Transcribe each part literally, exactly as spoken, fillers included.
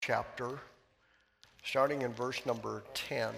chapter, starting in verse number ten.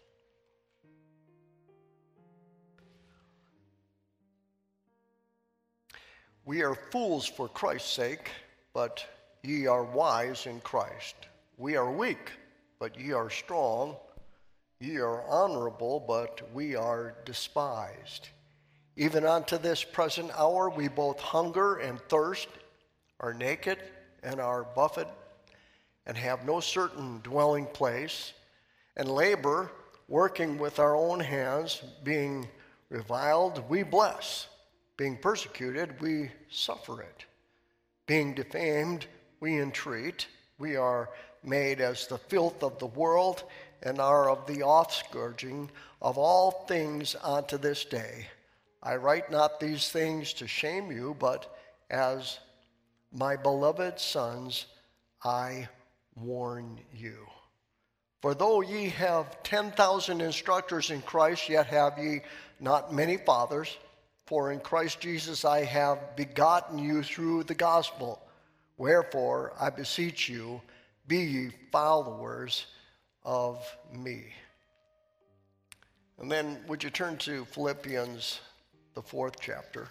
We are fools for Christ's sake, but ye are wise in Christ. We are weak, but ye are strong. Ye are honorable, but we are despised. Even unto this present hour we both hunger and thirst, are naked and are buffeted, and have no certain dwelling place, and labor, working with our own hands, being reviled, we bless. Being persecuted, we suffer it. Being defamed, we entreat. We are made as the filth of the world, and are of the offscourging of all things unto this day. I write not these things to shame you, but as my beloved sons, I warn you. For though ye have ten thousand instructors in Christ, yet have ye not many fathers. For in Christ Jesus I have begotten you through the gospel. Wherefore I beseech you, be ye followers of me. And then would you turn to Philippians, the fourth chapter.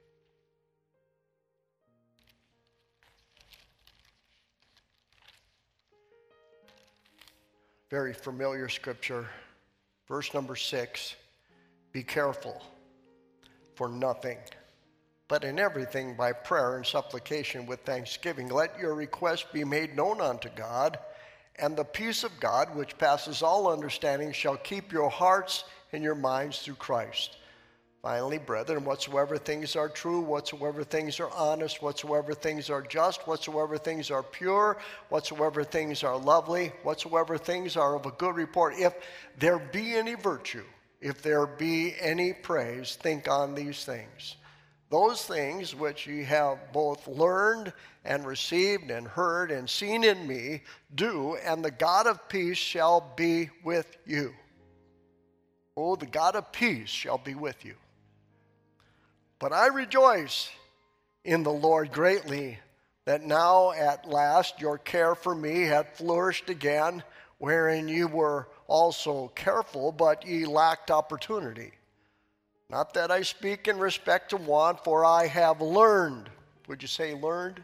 Very familiar scripture. Verse number six, be careful for nothing, but in everything by prayer and supplication with thanksgiving, let your requests be made known unto God, and the peace of God, which passes all understanding, shall keep your hearts and your minds through Christ. Finally, brethren, whatsoever things are true, whatsoever things are honest, whatsoever things are just, whatsoever things are pure, whatsoever things are lovely, whatsoever things are of a good report, if there be any virtue, if there be any praise, think on these things. Those things which ye have both learned and received and heard and seen in me, do, and the God of peace shall be with you. Oh, the God of peace shall be with you. But I rejoice in the Lord greatly, that now at last your care for me hath flourished again, wherein you were also careful, but ye lacked opportunity. Not that I speak in respect to one, for I have learned. Would you say learned?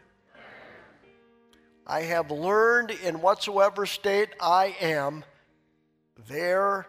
I have learned in whatsoever state I am, there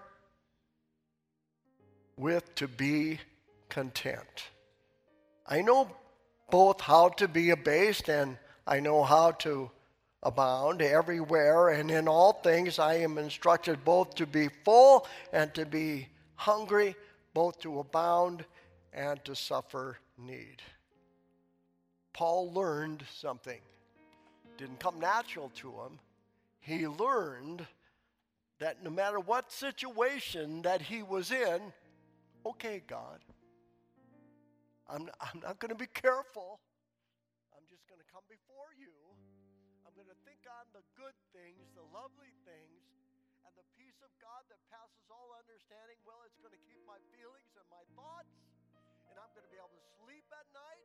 with to be content. I know both how to be abased, and I know how to abound everywhere, and in all things I am instructed both to be full and to be hungry, both to abound and to suffer need. Paul learned something. Didn't come natural to him. He learned that no matter what situation that he was in, okay, God, I'm, I'm not going to be careful. I'm just going to come before you. I'm going to think on the good things, the lovely things, and the peace of God that passes all understanding. Well, it's going to keep my feelings and my thoughts, and I'm going to be able to sleep at night,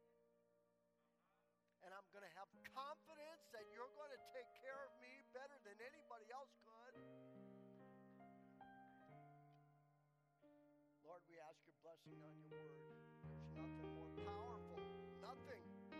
and I'm going to have confidence that you're going to take care of me better than anybody else could. Lord, we ask your blessing on your word. There's nothing more powerful, nothing.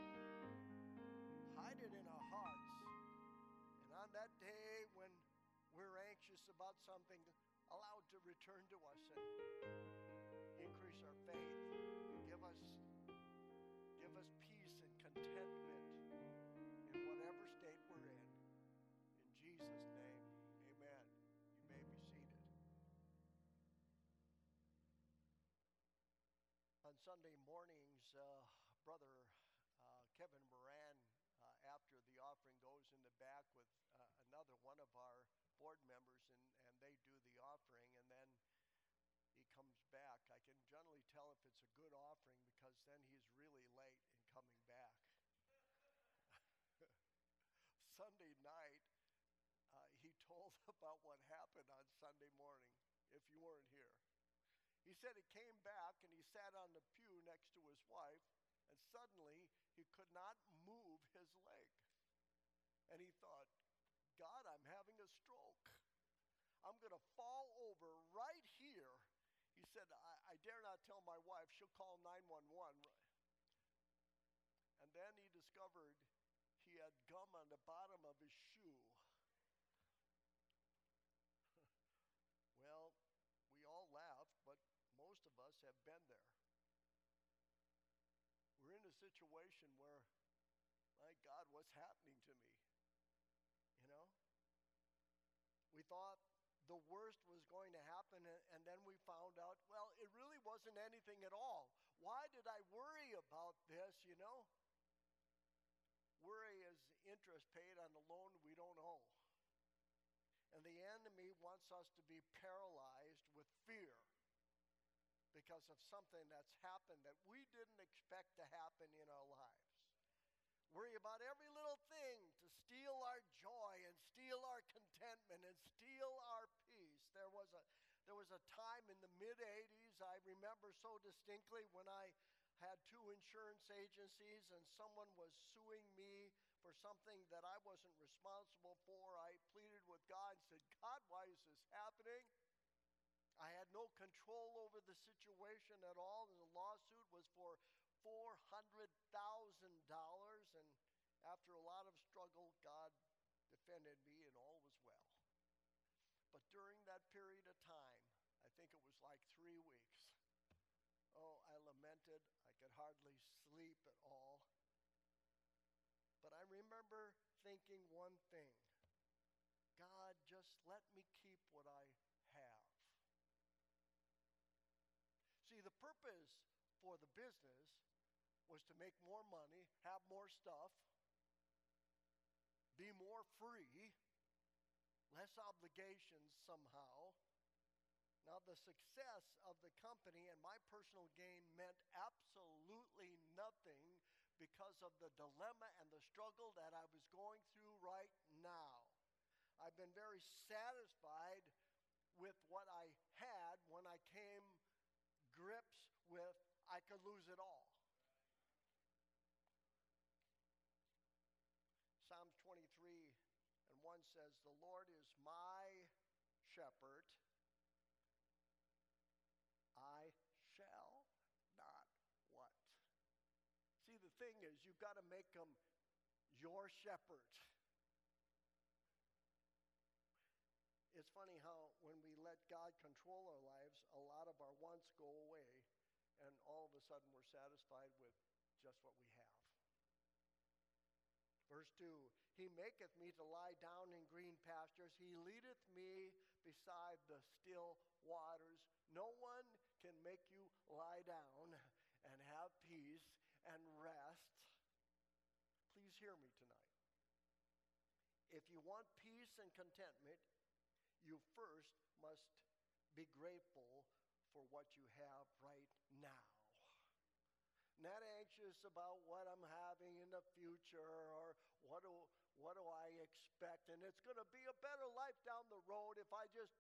Hide it in our hearts. And on that day when we're anxious about something, allow it to return to us and increase our faith. Give us, give us peace and contentment in whatever state we're in. In Jesus' name, amen. You may be seated. On Sunday mornings, uh, Brother uh, Kevin Moran, uh, after the offering, goes in the back with uh, another one of our board members, and, and they do the offering, and then he comes back. I can generally tell if it's a good offering because then he's really late in coming back. Sunday night, uh, he told about what happened on Sunday morning, if you weren't here. He said he came back and he sat on the pew next to his wife, and suddenly he could not move his leg. And he thought, I'm going to fall over right here. He said, I, I dare not tell my wife. She'll call nine one one. And then he discovered he had gum on the bottom of his shoe. Well, we all laughed, but most of us have been there. We're in a situation where, my God, what's happening to me? You know? We thought the worst was going to happen, and then we found out, well, it really wasn't anything at all. Why did I worry about this, you know? Worry is interest paid on a loan we don't owe. And the enemy wants us to be paralyzed with fear because of something that's happened that we didn't expect to happen in our lives. Worry about every little thing to steal our joy and steal our contentment and steal our peace. There was a, there was a time in the mid eighties, I remember so distinctly, when I had two insurance agencies and someone was suing me for something that I wasn't responsible for. I pleaded with God and said, God, why is this happening? I had no control over the situation at all. And the lawsuit was for four hundred thousand dollars. And after a lot of struggle, God defended me and all was well. But during that period of time, I think it was like three weeks, oh, I lamented. I could hardly sleep at all. But I remember thinking one thing. God, just let me keep what I have. See, the purpose for the business was to make more money, have more stuff, be more free, less obligations somehow. Now, the success of the company and my personal gain meant absolutely nothing because of the dilemma and the struggle that I was going through right now. I've been very satisfied with what I had when I came grips with I could lose it all. Psalms twenty-three and one says, the Lord is my shepherd. I shall not what? See, the thing is, you've got to make them your shepherd. It's funny how when we let God control our lives, a lot of our wants go away, and all of a sudden we're satisfied with just what we have. Verse two, he maketh me to lie down in green pastures. He leadeth me beside the still waters. No one can make you lie down and have peace and rest. Please hear me tonight. If you want peace and contentment, you first must be grateful for what you have right now. Not anxious about what I'm having in the future or what do, what do I expect. And it's going to be a better life down the road if I just...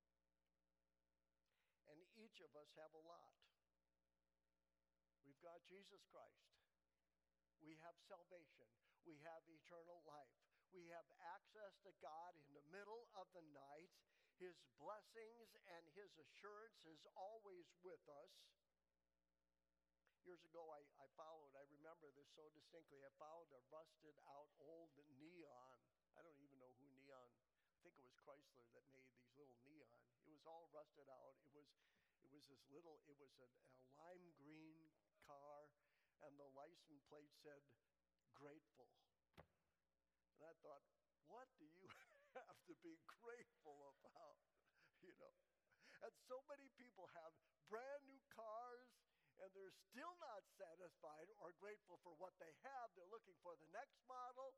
And each of us have a lot. We've got Jesus Christ. We have salvation. We have eternal life. We have access to God in the middle of the night. His blessings and His assurance is always with us. Years ago, I, I followed, I remember this so distinctly, I followed a rusted out old neon. I don't even know who neon, I think it was Chrysler that made these little neon. It was all rusted out. It was, it was this little, it was a, a lime green car, and the license plate said, grateful. And I thought, what do you have to be grateful about? You know, and so many people have brand new cars, and they're still not satisfied or grateful for what they have. They're looking for the next model.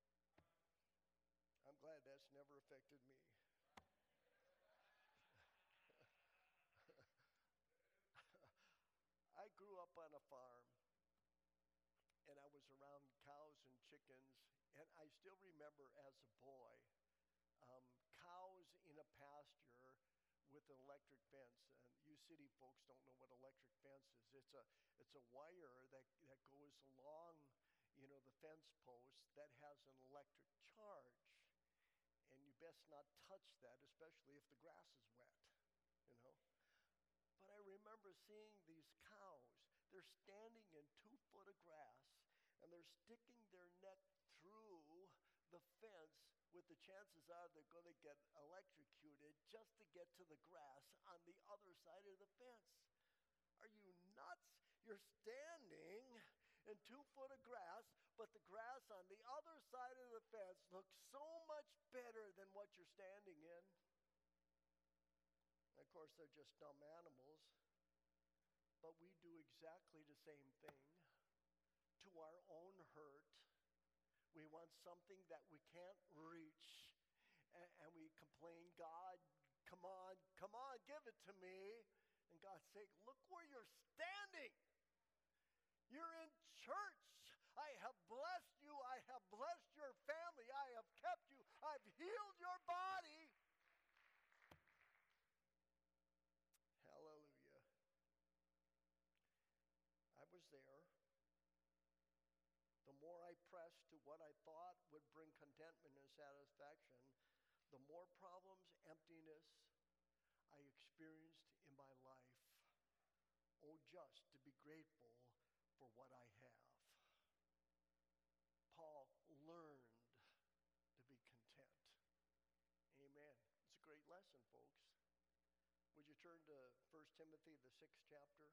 I'm glad that's never affected me. I grew up on a farm, and I was around cows and chickens, and I still remember as a boy, um, cows in a pasture with an electric fence. And you city folks don't know what electric fence is. It's a it's a wire that, that goes along, you know, the fence post that has an electric charge. And you bet best not touch that, especially if the grass is wet, you know. But I remember seeing these cows. They're standing in two foot of grass, and they're sticking their neck through the fence with the chances are they're going to get electrocuted just to get to the grass on the other side of the fence. Are you nuts? You're standing in two foot of grass, but the grass on the other side of the fence looks so much better than what you're standing in. And of course, they're just dumb animals, but we do exactly the same thing to our own hurt. We want something that we can't reach, and, and we complain, God, come on, come on, give it to me. And God's saying, look where you're standing. You're in church. I have blessed you. I have blessed your family. I have kept you. I've healed your body. Hallelujah. I was there. The more I pressed to what I thought would bring contentment and satisfaction, the more problems, emptiness I experienced in my life. Oh, just to be grateful for what I have. Paul learned to be content. Amen. It's a great lesson, folks. Would you turn to First Timothy, the sixth chapter?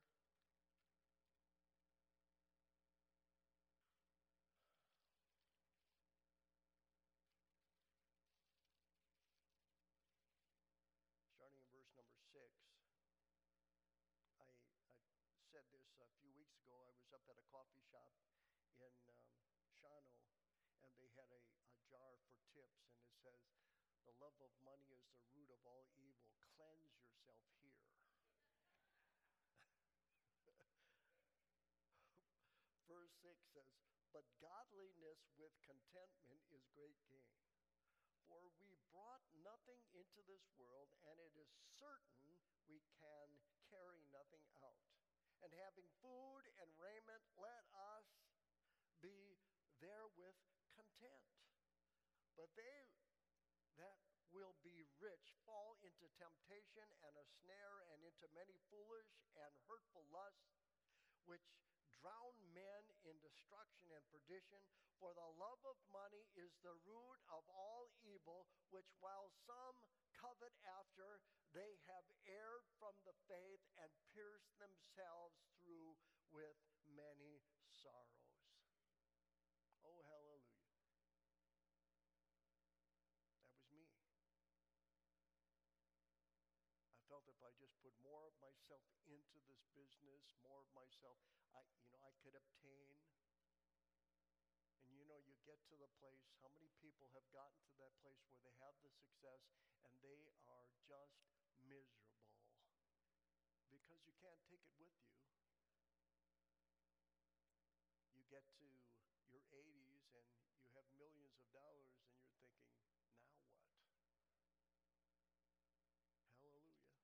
Starting in verse number six. I, I said this a few weeks ago. I was up at a coffee shop in um, Shawano, and they had a, a jar for tips, and it says, the love of money is the root of all evil. Cleanse yourself here. Verse six says, but godliness with contentment is great gain. For we brought nothing into this world, and it is certain we can carry nothing out. And having food and raiment, let us be therewith content. But they that will be rich fall into temptation and a snare, and into many foolish and hurtful lusts, which drown men in destruction and perdition. For the love of money is the root of all evil, which while some covet after, they have erred from the faith and pierced themselves through with many sorrows. Oh, hallelujah. That was me. I felt if I just put more of myself into this business, more of myself, I, you know, I could obtain. And you know, you get to the place, how many people have gotten to that place where they have the success and they are just miserable because you can't take it with you. You get to your eighties and you have millions of dollars and you're thinking, now what? Hallelujah.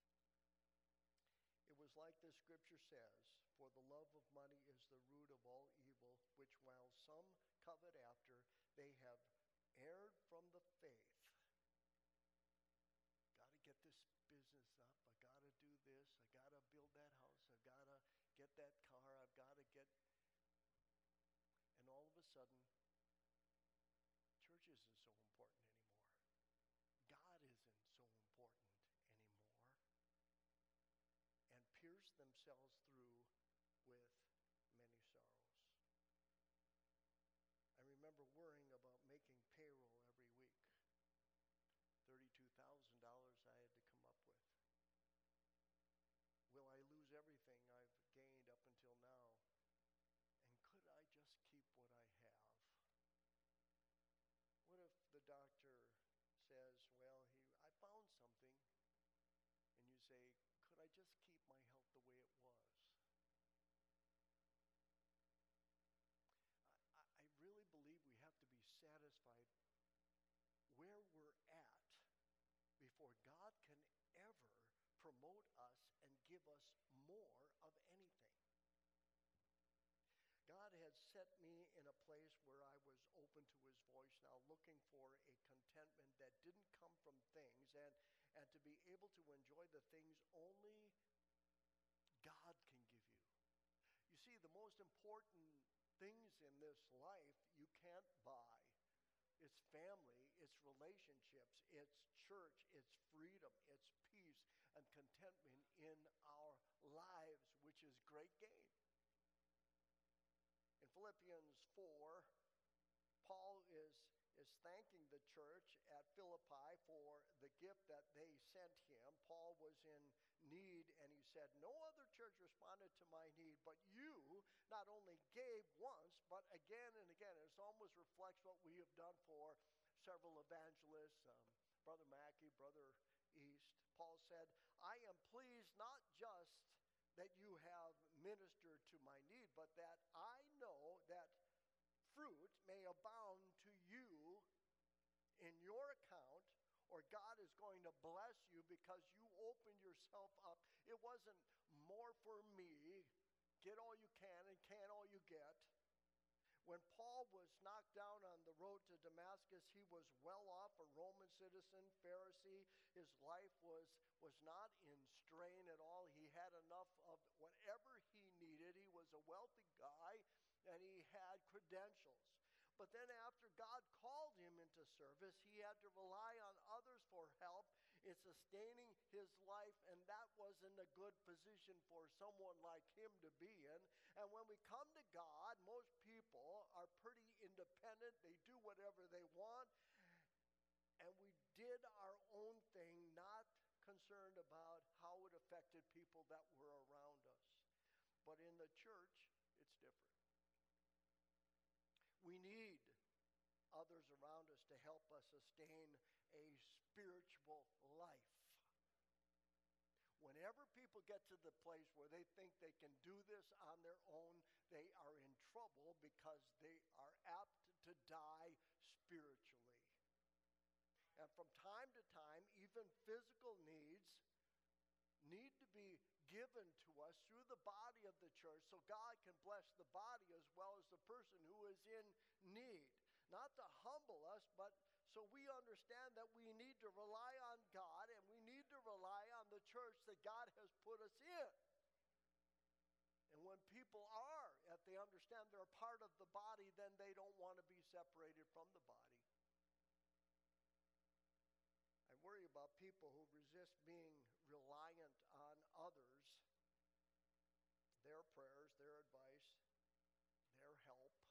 It was like the scripture says, for the love of money is the root of all evil, which while some covet after, they have erred from the faith. Got to get this business up. I got to do this. I got to build that house. I've got to get that car. I've got to get... And all of a sudden, church isn't so important anymore. God isn't so important anymore, and pierce themselves through with many sorrows. I remember worrying about making payroll every week. thirty-two thousand dollars I had to come up with. Will I lose everything I've gained up until now? And could I just keep what I have? What if the doctor says, well, he, I found something, and you say, could I just keep my health the way it was? I, I really believe we have to be satisfied where we're at before God can ever promote us and give us more of anything. God had set me in a place where I was open to his voice now, looking for a contentment that didn't things and, and to be able to enjoy the things only God can give you. You see, the most important things in this life you can't buy. It's family, it's relationships, it's church, it's freedom, it's peace and contentment in our lives, which is great gain. In Philippians four, Paul is, is thanking the church at Philippi for the gift that they sent him. Paul was in need, and he said, "No other church responded to my need, but you not only gave once, but again and again." It almost reflects what we have done for several evangelists, um, Brother Mackey, Brother East. Paul said, "I am pleased not just that you have ministered to my need, but that I know that fruit may abound to you in your account, or God is going to bless you because you opened yourself up." It wasn't more for me, get all you can and can all you get. When Paul was knocked down on the road to Damascus, he was well off, a Roman citizen, Pharisee. His life was, was not in strain at all. He had enough of whatever he needed. He was a wealthy guy, and he had credentials. But then after God called him into service, he had to rely on others for help in sustaining his life, and that wasn't a good position for someone like him to be in. And when we come to God, most people are pretty independent. They do whatever they want, and we did our own thing, not concerned about how it affected people that were around us. But in the church, it's different. We need others around us to help us sustain a spiritual life. Whenever people get to the place where they think they can do this on their own, they are in trouble because they are apt to die spiritually. And from time to time, even physical needs need to be given to us through the body of the church so God can bless the body as well as the person who is in need. Not to humble us, but so we understand that we need to rely on God and we need to rely on the church that God has put us in. And when people are, if they understand they're a part of the body, then they don't want to be separated from the body. I worry about people who resist being reliant on others, their prayers, their advice, their help,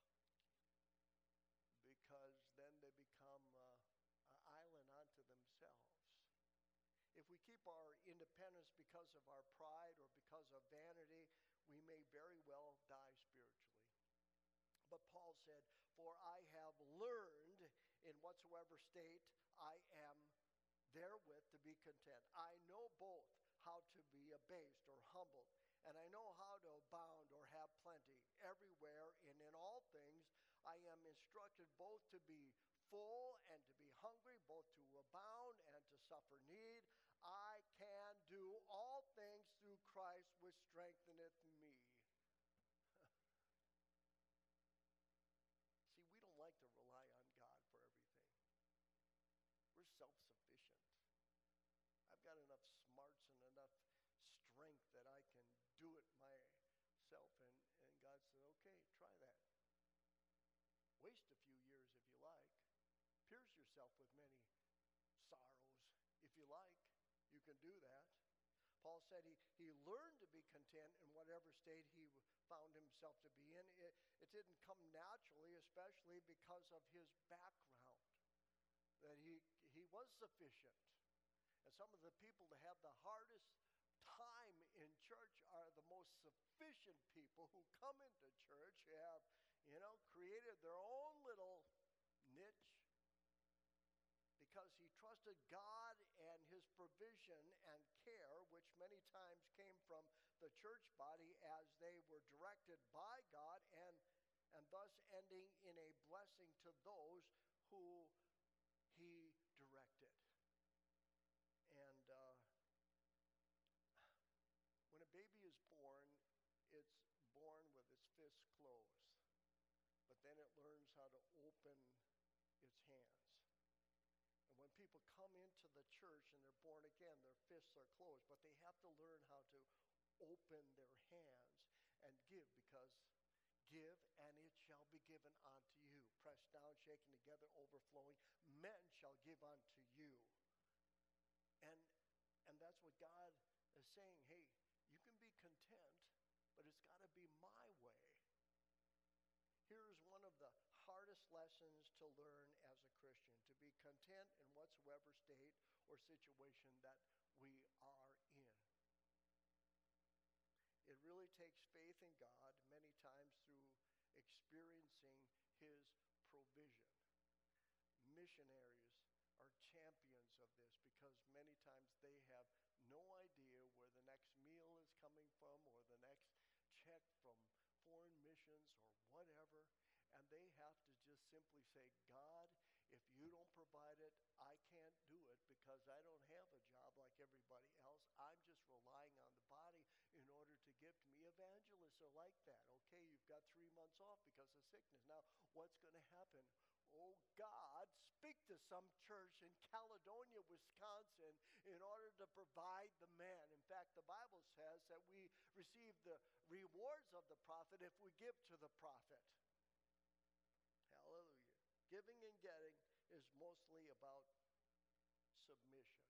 because then they become uh, an island unto themselves. If we keep our independence because of our pride or because of vanity, we may very well die spiritually. But Paul said, "For I have learned in whatsoever state I am therewith to be content. I know both how to be abased or humbled, and I know how to abound or have plenty. Everywhere and in all things I am instructed both to be full and to be hungry, both to abound and to suffer need. I can do all things through Christ which strengtheneth me." See, we don't like to rely on God for everything. We're self-sufficient. I've got enough smarts and enough strength that I can do it myself. And, and God said, "Okay, try that. Waste a few years if you like. Pierce yourself with many sorrows if you like. You can do that." Paul said he, he learned to be content in whatever state he found himself to be in. It, it didn't come naturally, especially because of his background. That he, he was sufficient. And some of the people that have the hardest time in church are the most sufficient people who come into church, who have, you know, created their own little niche because he trusted God and his provision and care, which many times came from the church body as they were directed by God, and, and thus ending in a blessing to those who he directed. And uh, when a baby is born, it's born with its fists closed. But then it learns how to open its hands. And when people come into the the church and they're born again, their fists are closed, but they have to learn how to open their hands and give, because give and it shall be given unto you. Pressed down, shaken together, overflowing. Men shall give unto you. And, and that's what God is saying. Hey, you can be content, but it's got to be my way. Here's one of the hardest lessons to learn as a Christian: to be content in whatsoever state or situation that we are in. It really takes faith in God, many times through experiencing His provision. Missionaries are champions of this, because many times they have no idea where the next meal is coming from, or the next check from foreign missions or whatever, and they have to just simply say, God, if you don't provide it, I can't do it, because I don't have a job like everybody else. I'm just relying on the body in order to give to me. Evangelists are like that. Okay, you've got three months off because of sickness. Now, what's going to happen? Oh, God, speak to some church in Caledonia, Wisconsin, in order to provide the man. In fact, the Bible says that we receive the rewards of the prophet if we give to the prophet. Hallelujah. Giving and getting is mostly about submission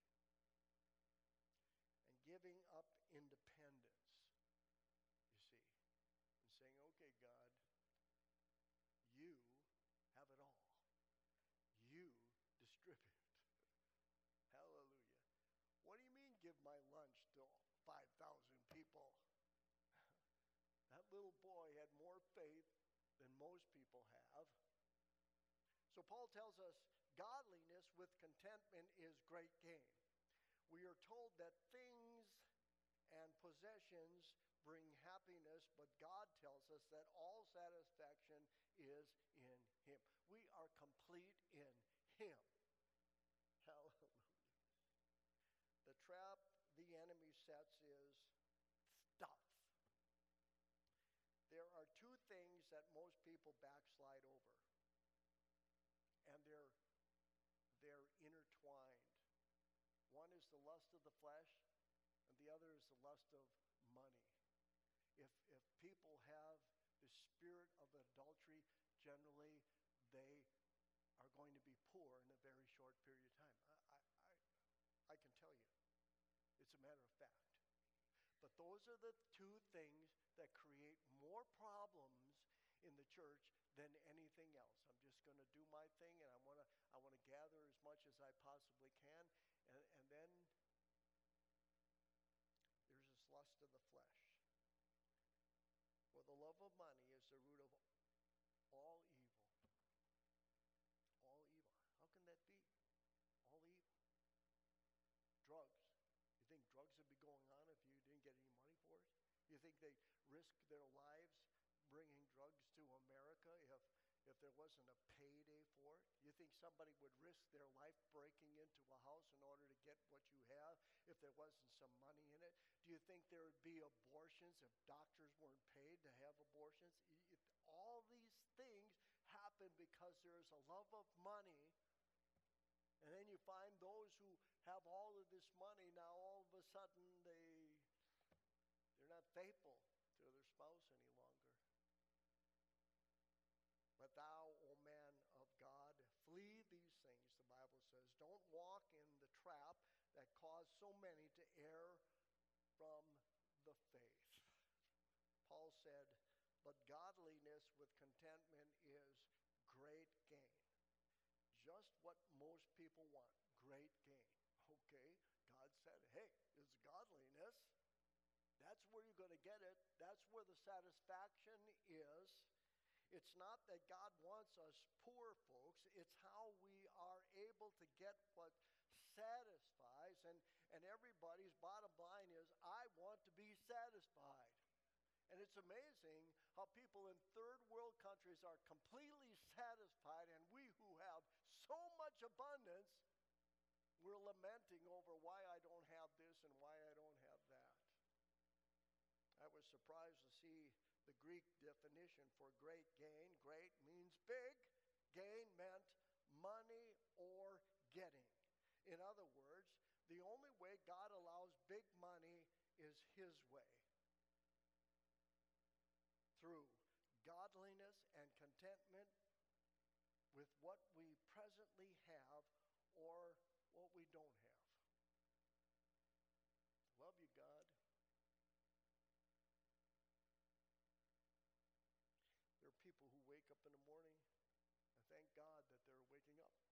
and giving up independence, you see, and saying, okay, God, you have it all. You distribute. Hallelujah. What do you mean give my lunch to five thousand people? That little boy had more faith than most people have. So Paul tells us godliness with contentment is great gain. We are told that things and possessions bring happiness, but God tells us that all satisfaction is in Him. We are complete in Him. Hallelujah. The trap the enemy sets is stuff. There are two things that most people backslide over, and they're, they're intertwined. One is the lust of the flesh, and the other is the lust of money. If, if people have the spirit of adultery, generally they are going to be poor in a very short period of time. I, I, I can tell you. It's a matter of fact. But those are the two things that create more problems in the church than anything else. I'm just going to do my thing, and I want to I want to gather as much as I possibly can. And, and then there's this lust of the flesh. For the love of money is the root of all evil. All evil. How can that be? All evil. Drugs. You think drugs would be going on if you didn't get any money for it? You think they risk their lives bringing drugs to America if, if there wasn't a payday for it? You think somebody would risk their life breaking into a house in order to get what you have if there wasn't some money in it? Do you think there would be abortions if doctors weren't paid to have abortions? It, all these things happen because there is a love of money. And then you find those who have all of this money, now all of a sudden they, they're not faithful to their spouse any longer. But thou, O man of God, flee these things, the Bible says. Don't walk in the trap that caused so many to err from the faith. Paul said, but godliness with contentment is great gain. Just what most people want, great gain. Okay, God said, hey, it's godliness. That's where you're going to get it. That's where the satisfaction is. It's not that God wants us poor folks. It's how we are able to get what satisfies. And, and everybody's bottom line is, I want to be satisfied. And it's amazing how people in third world countries are completely satisfied, and we who have so much abundance, we're lamenting over why I don't have this and why I don't have that. I was surprised to see the Greek definition for great gain. Great means big. Gain meant money or getting. In other words, the only way God allows big money is his way. Through godliness and contentment with what we presently have or what we don't have. Love you, God. There are people who wake up in the morning and thank God that they're waking up.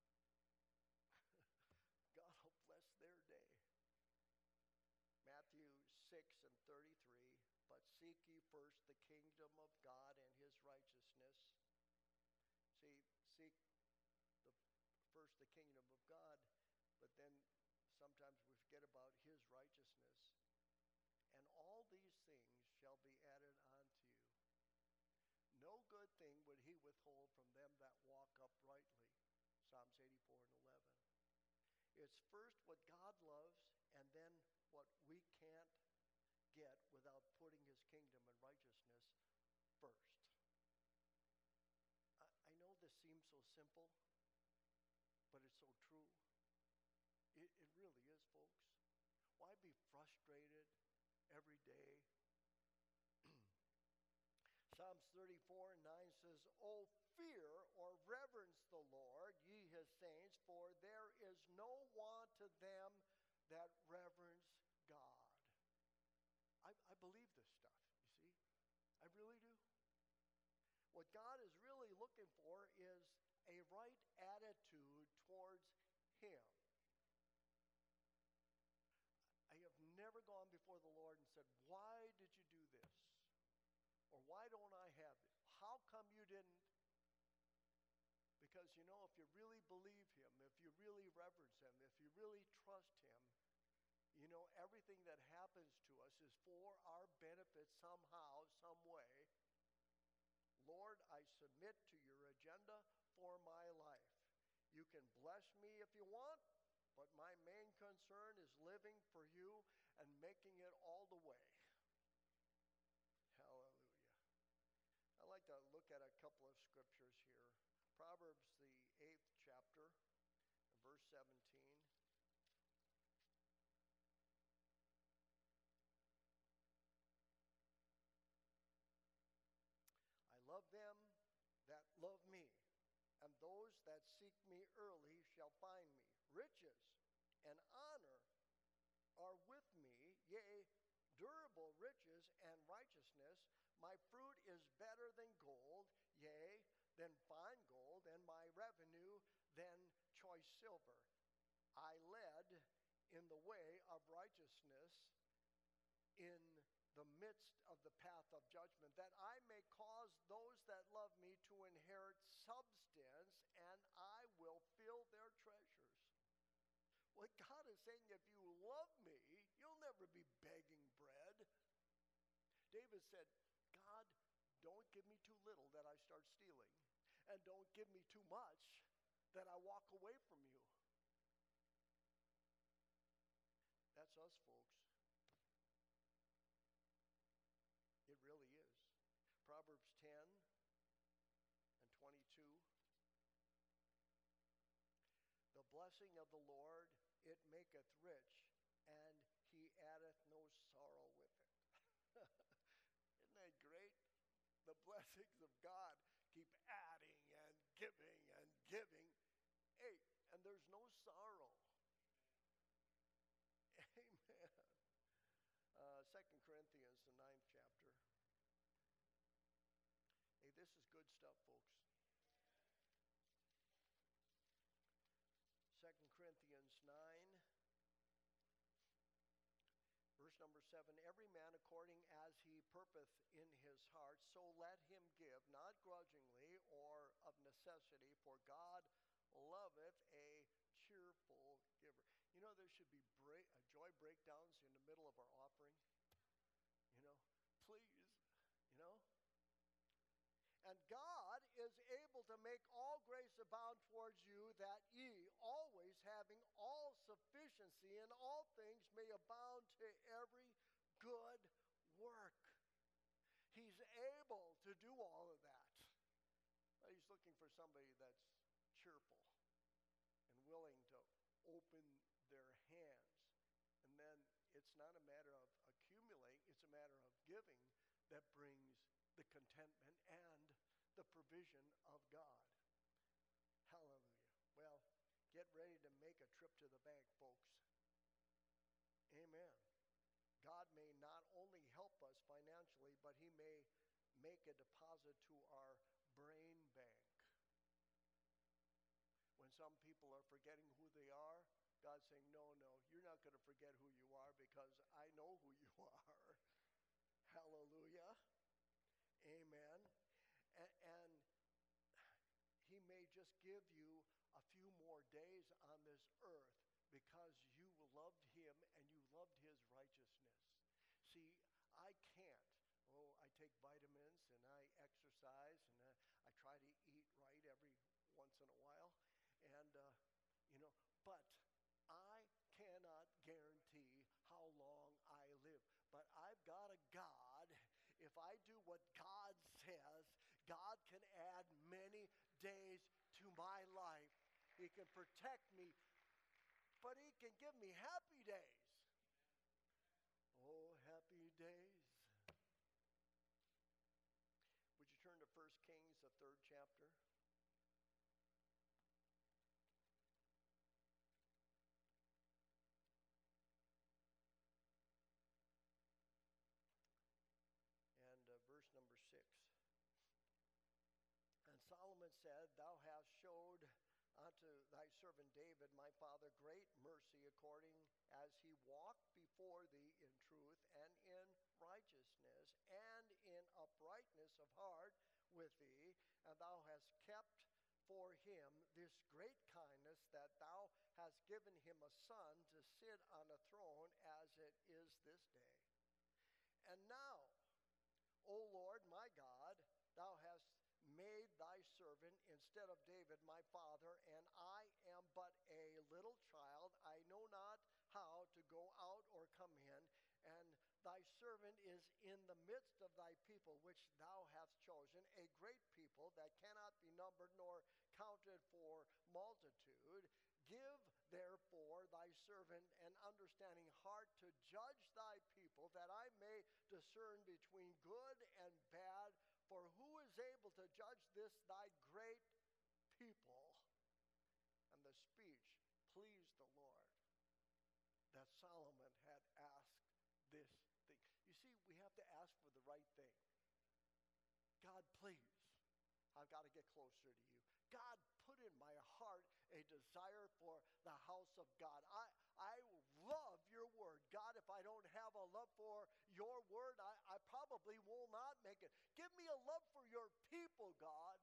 God will bless their day. Matthew six and thirty-three, but seek ye first the kingdom of God and his righteousness. See, seek the first the kingdom of God, but then sometimes we forget about his righteousness. And all these things shall be added unto you. No good thing would he withhold from them that walk uprightly. Psalms eighty-four and eleven. It's first what God loves and then what we can't get without putting his kingdom and righteousness first. I, I know this seems so simple, but it's so true. It, it really is, folks. Why be frustrated every day? Psalms thirty-four and nine says, O fear or reverence the Lord, ye his saints, for there is no want to them that reverence God. I, I believe this stuff, you see. I really do. What God is really looking for is a right attitude towards him. I have never gone before the Lord and said, why did you do this? Or why don't I have it? How come you didn't? Because, you know, if you really believe him, if you really reverence him, if you really trust him, you know, everything that happens to us is for our benefit somehow, some way. Lord, I submit to your agenda for my life. You can bless me if you want, but my main concern is living for you and making it all the way. Hallelujah. I'd like to look at a couple of scriptures here. Proverbs, the eighth chapter, verse seventeen. I love them that love me, and those that seek me early shall find me. Riches and honor are with me, yea, durable riches and righteousness. My fruit is better than gold, yea, than fine gold, and my revenue than choice silver. I led in the way of righteousness in the midst of the path of judgment, that I may cause those that love me to inherit substance, and I will fill their treasures. What God is saying, if you love me, you'll never be begging bread. David said, God, don't give me too little that I start stealing, and don't give me too much that I walk away from you. That's us, folks. It really is. Proverbs ten and twenty-two. The blessing of the Lord, it maketh rich, and he addeth no sorrow with it. Isn't that great? The blessings of God keep adding and giving and giving. Hey, and there's no sorrow. Amen. Uh, Second Corinthians, the ninth chapter. Hey, this is good stuff, folks. Second Corinthians nine, verse number seven. Every man according as he purposeth in his heart, so let him give, not grudgingly or of necessity, for God loveth a cheerful giver. You know, there should be break, uh, joy breakdowns in the middle of our offering. You know, please, you know. And God is able to make all grace abound towards you, that ye, always having all sufficiency in all things, may abound to every good work. He's able to do all of that. But he's looking for somebody that's cheerful and willing to open it's not a matter of accumulating, it's a matter of giving that brings the contentment and the provision of God. Hallelujah. Well, get ready to make a trip to the bank, folks. Amen. God may not only help us financially, but he may make a deposit to our brain bank. When some people are forgetting who they are, God's saying, no, no, you're not going to forget who you are because I know who you are. Hallelujah. Amen. And, and he may just give you a few more days on this earth because you loved him and you loved his righteousness. See, I can't. Oh, I take vitamins and I exercise and uh, I try to eat right every once in a while. And, uh, you know, but I cannot guarantee how long I live. But I've got a God. If I do what God says, God can add many days to my life. He can protect me, but he can give me happy days. Oh, happy days. Would you turn to First Kings, the third chapter? And uh, verse number six. And Solomon said, Thou hast showed unto thy servant David, my father, great mercy, according as he walked before thee in truth and in righteousness and in uprightness of heart with thee. And thou hast kept for him this great kindness, that thou hast given him a son to sit on a throne as it is this day. And now, O Lord my God, thou hast made thy servant instead of David my father, and I am but a little child. I know not how to go out or come in, and thy servant is in the midst of thy people, which thou hast chosen, a great people that cannot be numbered nor counted for multitude. Give therefore thy servant an understanding heart to judge thy people, that I may discern between good and bad. For who is able to judge this thy great people? And the speech pleased the Lord, that Solomon had asked this thing. You see, we have to ask for the right thing. God, please, I've got to get closer to you. God, put in my heart a desire for the house of God. I, I love your word. God, if I don't have a love for your word, I, I probably will not make it. Give me a love for your people, God.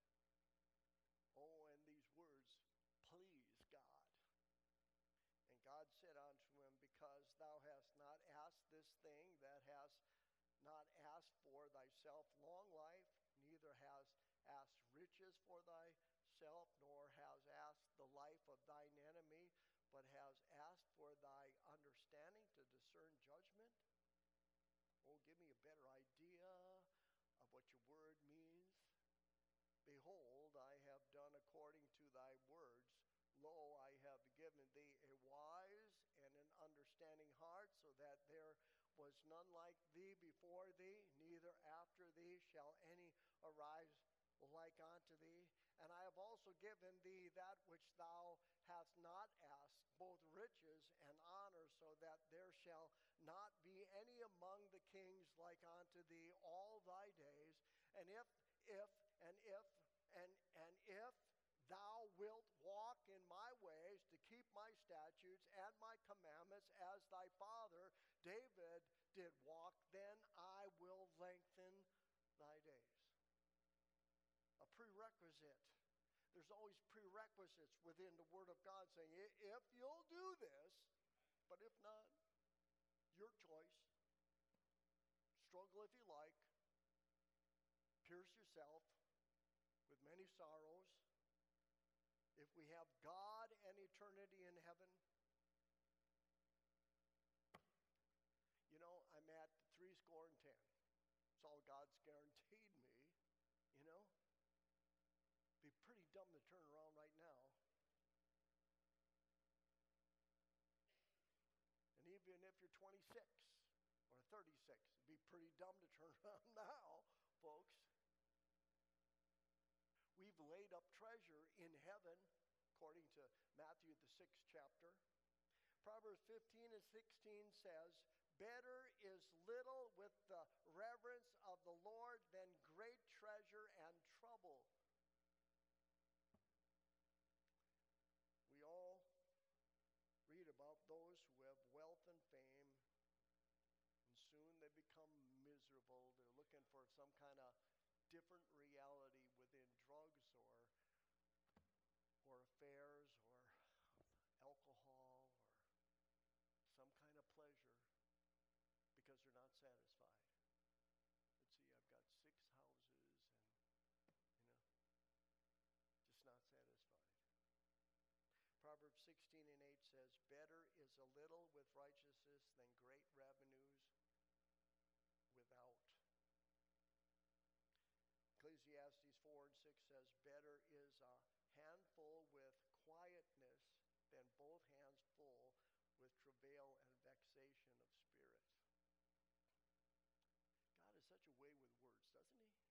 Oh, and these words please God. And God said unto him, Because thou hast not asked this thing, that hast not asked for thyself long life, neither hast asked riches for thyself, nor has asked the life of thine enemy, but has asked for thy understanding to discern judgment. Oh, give me a better idea of what your word means. Behold, I have done according to thy words. Lo, I have given thee a wise and an understanding heart, so that there was none like thee before thee, neither after thee shall any arise like unto thee. And I have also given thee that which thou hast not asked, both riches and honor, so that there shall not be any among the kings like unto thee all thy days. And if, if, and if, and, and if thou wilt walk in my ways to keep my statutes and my commandments as thy father David did walk, then I will lengthen thy days. A prerequisite. There's always prerequisites within the Word of God saying, if you'll do this, but if not, your choice. Struggle if you like. Pierce yourself with many sorrows. If we have God and eternity in heaven, you know, I'm at three score and ten. It's all God's guaranteed me, you know. Be pretty dumb to turn around right now. And even even if you're twenty-six or thirty-six. It'd be pretty dumb to turn around now, folks. We've laid up treasure in heaven, according to Matthew, the sixth chapter. Proverbs fifteen and sixteen says, better is little with the reverence of the Lord than great treasure and trouble. We all read about those who have wealth and fame, and soon they become miserable. They're looking for some kind of different reality within drugs or, or affairs or alcohol or some kind of pleasure because they're not satisfied. Let's see, I've got six houses and, you know, just not satisfied. Proverbs sixteen and eight says, better is a little with righteousness than great revenues without. Ecclesiastes four and six says, better is a handful with quietness than both hands full with travail and vexation of spirit. God has such a way with words, doesn't he?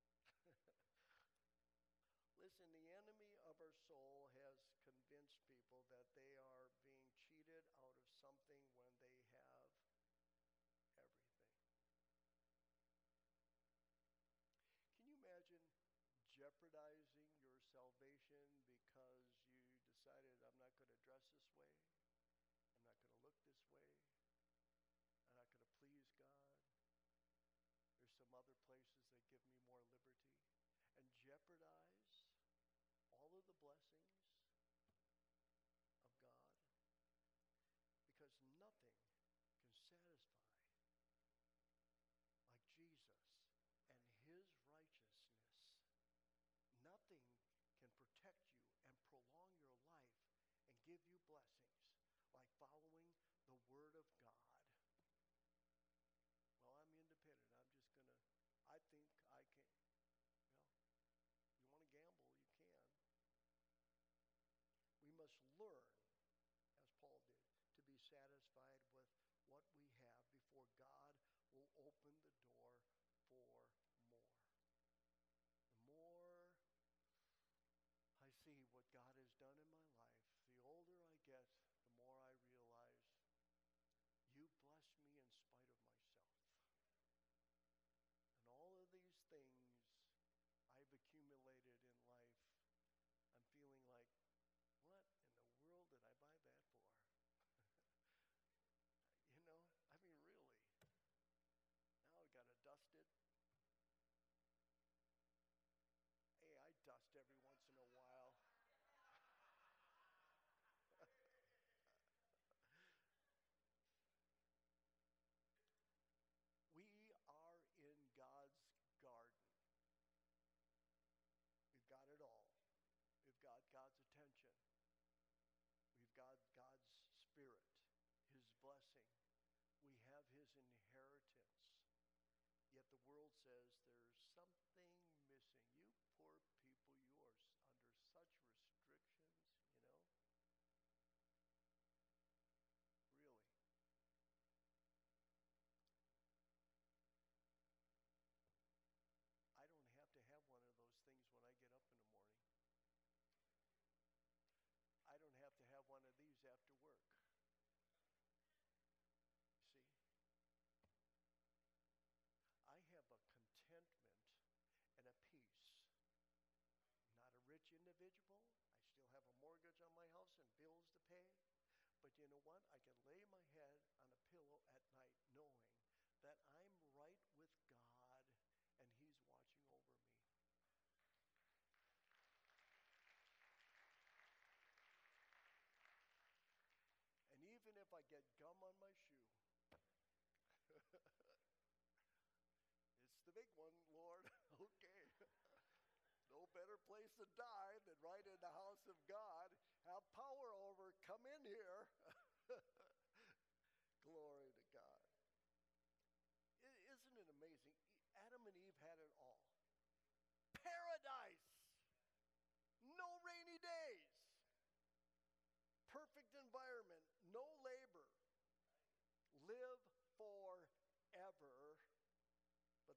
Listen, the enemy of our soul has convinced people that they are being cheated out of something when they have everything. Can you imagine jeopardizing your salvation because you decided, I'm not going to dress this way, I'm not going to look this way, I'm not going to please God, there's some other places that give me more liberty, and jeopardize all of the blessings of God? Because nothing can satisfy like Jesus and his righteousness. Nothing can protect you and prolong your life and give you blessings like following the Word of God. Well, I'm independent. I'm just going to, I think I can. You know, you want to gamble, you can. We must learn, as Paul did, to be satisfied with what we have before God will open the door for more. The more I see what God has done in my life, the older I get, the more I realize you blessed me in spite of myself. And all of these things I've accumulated in life, I'm feeling like, what in the world did I buy that for? You know, I mean, really. Now I've got to dust it. Hey, I dust every once in a while. We are in God's garden. We've got it all. We've got God's attention. We've got God's Spirit, his blessing. We have his inheritance. Yet the world says there's something missing. You poor people, you are under such restrictions, you know? Really. I don't have to have one of those things when I get up in the morning. I don't have to have one of these after work. See? I have a contentment and a peace. I'm not a rich individual. I still have a mortgage on my house and bills to pay. But you know what? I can lay my head on a pillow at night knowing that I'm right with God and he's watching over me. And even if I get gum on my shoe, it's the big one, Lord. Okay. No better place to die than right in the house of God. Have power over. Come in here. Glory to God. Isn't it amazing? Adam and Eve had it all. Paradise. No rainy days. Perfect environment. No labor.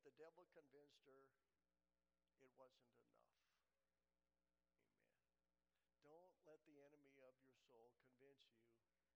the devil convinced her it wasn't enough. Amen. Don't let the enemy of your soul convince you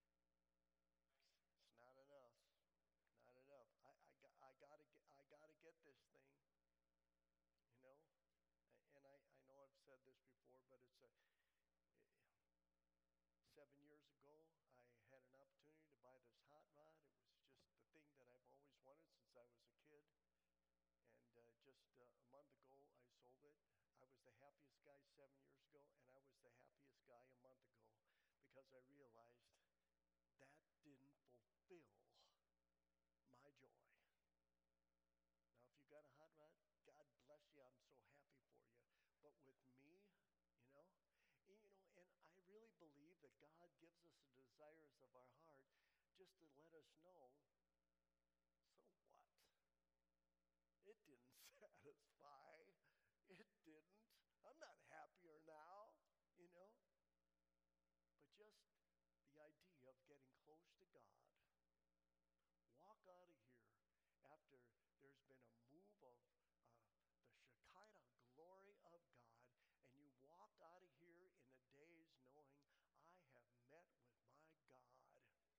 it's not enough. Not enough. I, I, got, I gotta get I gotta get this thing. You know? And I, I know I've said this before, but it's a it, seven years ago I had an opportunity to buy this hot rod. It was just the thing that I've always wanted since I was a kid. And uh, just uh, a month ago I sold it. I was the happiest guy seven years ago, and I was the happiest guy a month ago because I realized that didn't fulfill my joy. Now, if you got a hot rod, God bless you. I'm so happy for you. But with me, you know, you know, and I really believe that God gives us the desires of our heart just to let us know, so what? It didn't satisfy. It didn't. I'm not happier now, you know. But just the idea of getting close to God. Walk out of here after there's been a move of uh, the Shekinah glory of God, and you walk out of here in a daze knowing I have met with my God.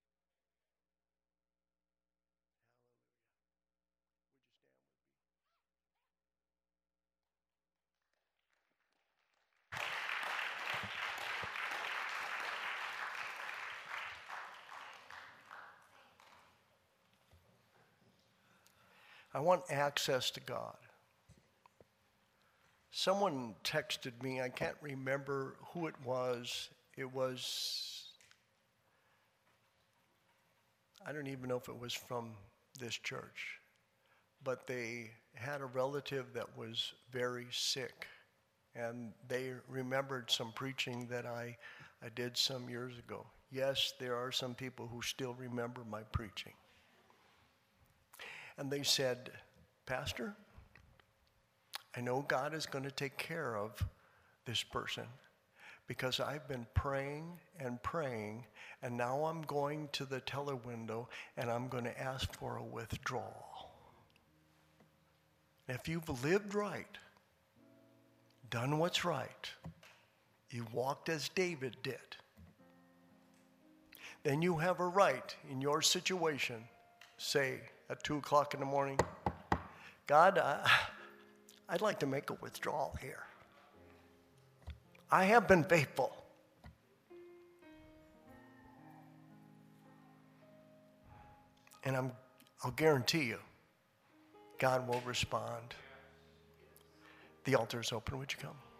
Hallelujah. Would you stand with me? I want access to God. Someone texted me, I can't remember who it was. It was, I don't even know if it was from this church, but they had a relative that was very sick, and they remembered some preaching that I, I did some years ago. Yes, there are some people who still remember my preaching. And they said, Pastor, I know God is going to take care of this person because I've been praying and praying, and now I'm going to the teller window and I'm going to ask for a withdrawal. And if you've lived right, done what's right, you walked as David did, then you have a right in your situation, say at two o'clock in the morning, God, I, I'd like to make a withdrawal here. I have been faithful. And I'm, I'll guarantee you, God will respond. The altar is open. Would you come?